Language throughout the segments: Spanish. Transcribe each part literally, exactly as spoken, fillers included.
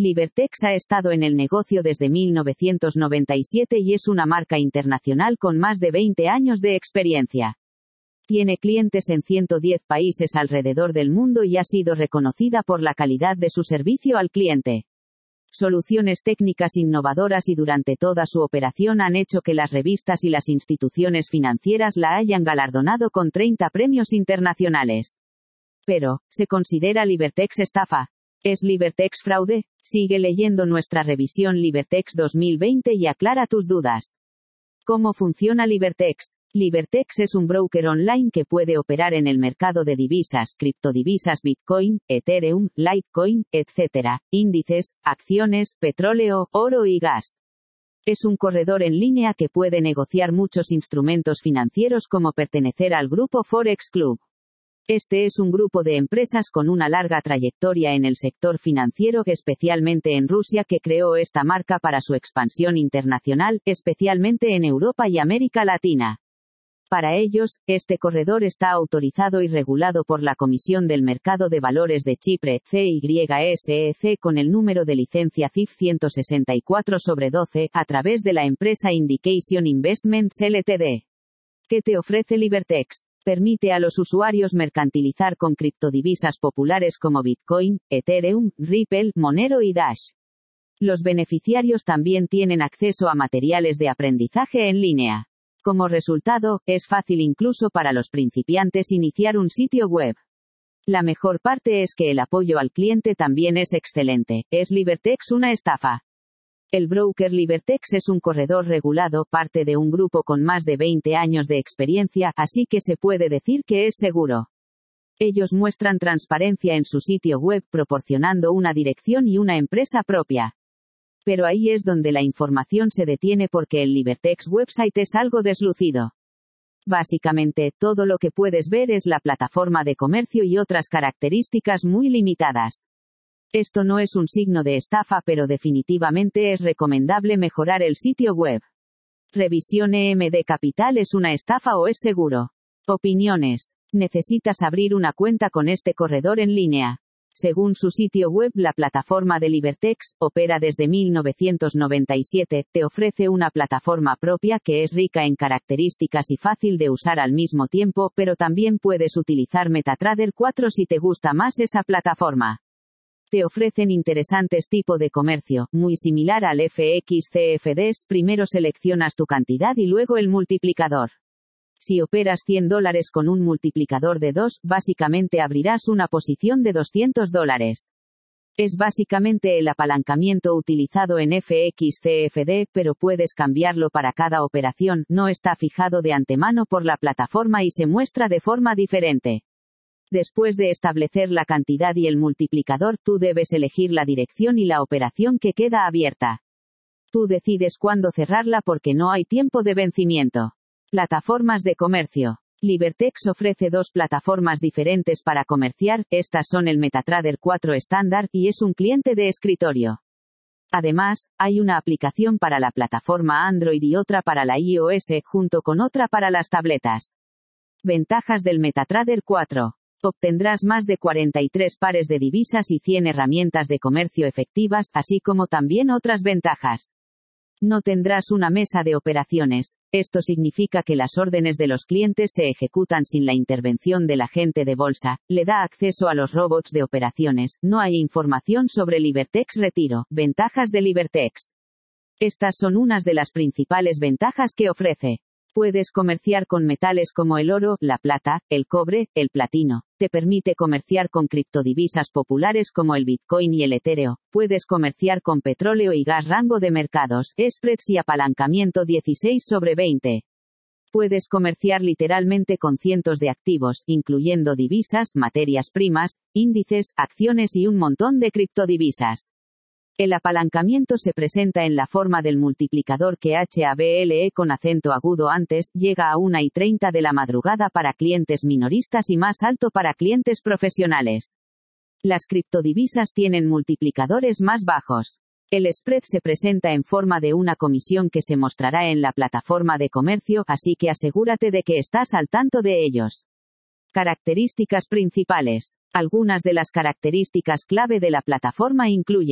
Libertex ha estado en el negocio desde mil novecientos noventa y siete y es una marca internacional con más de veinte años de experiencia. Tiene clientes en ciento diez países alrededor del mundo y ha sido reconocida por la calidad de su servicio al cliente. Soluciones técnicas innovadoras y durante toda su operación han hecho que las revistas y las instituciones financieras la hayan galardonado con treinta premios internacionales. Pero, ¿se considera Libertex estafa? ¿Es Libertex fraude? Sigue leyendo nuestra revisión Libertex dos mil veinte y aclara tus dudas. ¿Cómo funciona Libertex? Libertex es un broker online que puede operar en el mercado de divisas, criptodivisas Bitcoin, Ethereum, Litecoin, etcétera, índices, acciones, petróleo, oro y gas. Es un corredor en línea que puede negociar muchos instrumentos financieros como pertenecer al grupo Forex Club. Este es un grupo de empresas con una larga trayectoria en el sector financiero, especialmente en Rusia, que creó esta marca para su expansión internacional, especialmente en Europa y América Latina. Para ellos, este corredor está autorizado y regulado por la Comisión del Mercado de Valores de Chipre, C Y S E C, con el número de licencia C I F ciento sesenta y cuatro sobre doce, a través de la empresa Indication Investments Ltd. ¿Qué te ofrece Libertex? Permite a los usuarios mercantilizar con criptodivisas populares como Bitcoin, Ethereum, Ripple, Monero y Dash. Los beneficiarios también tienen acceso a materiales de aprendizaje en línea. Como resultado, es fácil incluso para los principiantes iniciar un sitio web. La mejor parte es que el apoyo al cliente también es excelente. ¿Es Libertex una estafa? El broker Libertex es un corredor regulado, parte de un grupo con más de veinte años de experiencia, así que se puede decir que es seguro. Ellos muestran transparencia en su sitio web proporcionando una dirección y una empresa propia. Pero ahí es donde la información se detiene porque el Libertex website es algo deslucido. Básicamente, todo lo que puedes ver es la plataforma de comercio y otras características muy limitadas. Esto no es un signo de estafa, pero definitivamente es recomendable mejorar el sitio web. Revisión E M D Capital: ¿es una estafa o es seguro? Opiniones. Necesitas abrir una cuenta con este corredor en línea. Según su sitio web, la plataforma de Libertex opera desde mil novecientos noventa y siete, te ofrece una plataforma propia que es rica en características y fácil de usar al mismo tiempo, pero también puedes utilizar MetaTrader cuatro si te gusta más esa plataforma. Te ofrecen interesantes tipo de comercio, muy similar al F X C F Ds, primero seleccionas tu cantidad y luego el multiplicador. Si operas cien dólares con un multiplicador de dos, básicamente abrirás una posición de doscientos dólares. Es básicamente el apalancamiento utilizado en F X C F D, pero puedes cambiarlo para cada operación, no está fijado de antemano por la plataforma y se muestra de forma diferente. Después de establecer la cantidad y el multiplicador, tú debes elegir la dirección y la operación que queda abierta. Tú decides cuándo cerrarla porque no hay tiempo de vencimiento. Plataformas de comercio. Libertex ofrece dos plataformas diferentes para comerciar, estas son el MetaTrader cuatro estándar, y es un cliente de escritorio. Además, hay una aplicación para la plataforma Android y otra para la iOS, junto con otra para las tabletas. Ventajas del MetaTrader cuatro. Obtendrás más de cuarenta y tres pares de divisas y cien herramientas de comercio efectivas, así como también otras ventajas. No tendrás una mesa de operaciones. Esto significa que las órdenes de los clientes se ejecutan sin la intervención del agente de bolsa, le da acceso a los robots de operaciones, no hay información sobre Libertex Retiro. Ventajas de Libertex. Estas son unas de las principales ventajas que ofrece. Puedes comerciar con metales como el oro, la plata, el cobre, el platino. Te permite comerciar con criptodivisas populares como el Bitcoin y el Ethereum. Puedes comerciar con petróleo y gas. Rango de mercados, spreads y apalancamiento dieciséis sobre veinte. Puedes comerciar literalmente con cientos de activos, incluyendo divisas, materias primas, índices, acciones y un montón de criptodivisas. El apalancamiento se presenta en la forma del multiplicador que HABLE con acento agudo antes, llega a una y treinta de la madrugada para clientes minoristas y más alto para clientes profesionales. Las criptodivisas tienen multiplicadores más bajos. El spread se presenta en forma de una comisión que se mostrará en la plataforma de comercio, así que asegúrate de que estás al tanto de ellos. Características principales. Algunas de las características clave de la plataforma incluyen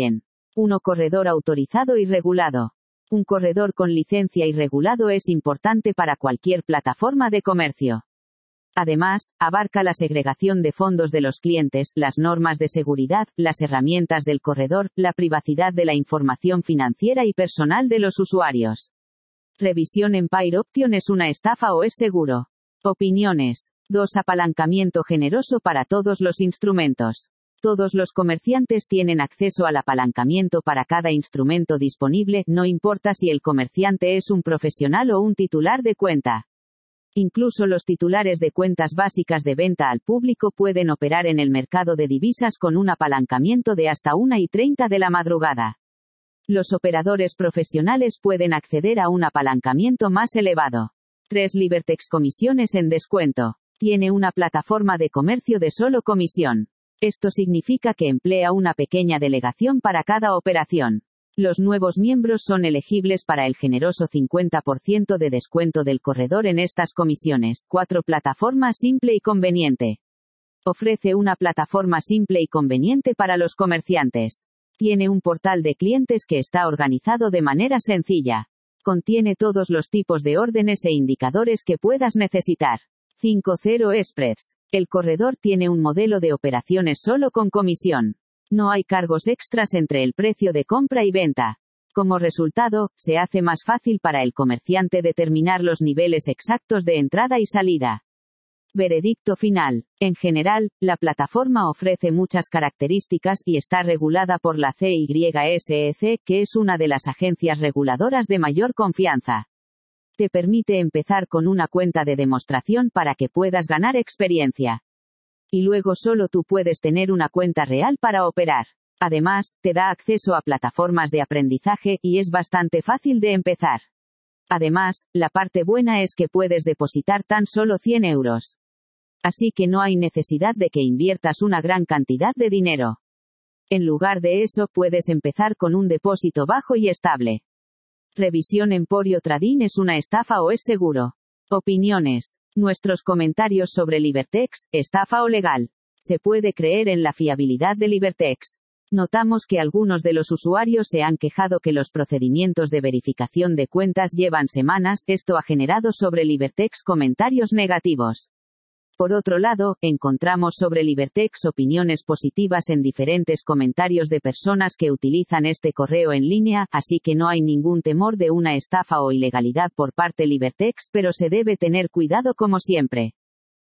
uno Corredor autorizado y regulado. Un corredor con licencia y regulado es importante para cualquier plataforma de comercio. Además, abarca la segregación de fondos de los clientes, las normas de seguridad, las herramientas del corredor, la privacidad de la información financiera y personal de los usuarios. Revisión Empire Option ¿es una estafa o es seguro? Opiniones. dos Apalancamiento generoso para todos los instrumentos. Todos los comerciantes tienen acceso al apalancamiento para cada instrumento disponible, no importa si el comerciante es un profesional o un titular de cuenta. Incluso los titulares de cuentas básicas de venta al público pueden operar en el mercado de divisas con un apalancamiento de hasta una y treinta de la madrugada. Los operadores profesionales pueden acceder a un apalancamiento más elevado. tres Libertex Comisiones en descuento. Tiene una plataforma de comercio de solo comisión. Esto significa que emplea una pequeña delegación para cada operación. Los nuevos miembros son elegibles para el generoso cincuenta por ciento de descuento del corredor en estas comisiones. cuatro Plataforma simple y conveniente. Ofrece una plataforma simple y conveniente para los comerciantes. Tiene un portal de clientes que está organizado de manera sencilla. Contiene todos los tipos de órdenes e indicadores que puedas necesitar. cinco Zero Express. El corredor tiene un modelo de operaciones solo con comisión. No hay cargos extras entre el precio de compra y venta. Como resultado, se hace más fácil para el comerciante determinar los niveles exactos de entrada y salida. Veredicto final. En general, la plataforma ofrece muchas características y está regulada por la C Y S E C, que es una de las agencias reguladoras de mayor confianza. Te permite empezar con una cuenta de demostración para que puedas ganar experiencia. Y luego solo tú puedes tener una cuenta real para operar. Además, te da acceso a plataformas de aprendizaje, y es bastante fácil de empezar. Además, la parte buena es que puedes depositar tan solo cien euros. Así que no hay necesidad de que inviertas una gran cantidad de dinero. En lugar de eso, puedes empezar con un depósito bajo y estable. Revisión Emporio Trading ¿es una estafa o es seguro? Opiniones. Nuestros comentarios sobre Libertex, estafa o legal. Se puede creer en la fiabilidad de Libertex. Notamos que algunos de los usuarios se han quejado que los procedimientos de verificación de cuentas llevan semanas. Esto ha generado sobre Libertex comentarios negativos. Por otro lado, encontramos sobre Libertex opiniones positivas en diferentes comentarios de personas que utilizan este correo en línea, así que no hay ningún temor de una estafa o ilegalidad por parte Libertex, pero se debe tener cuidado como siempre.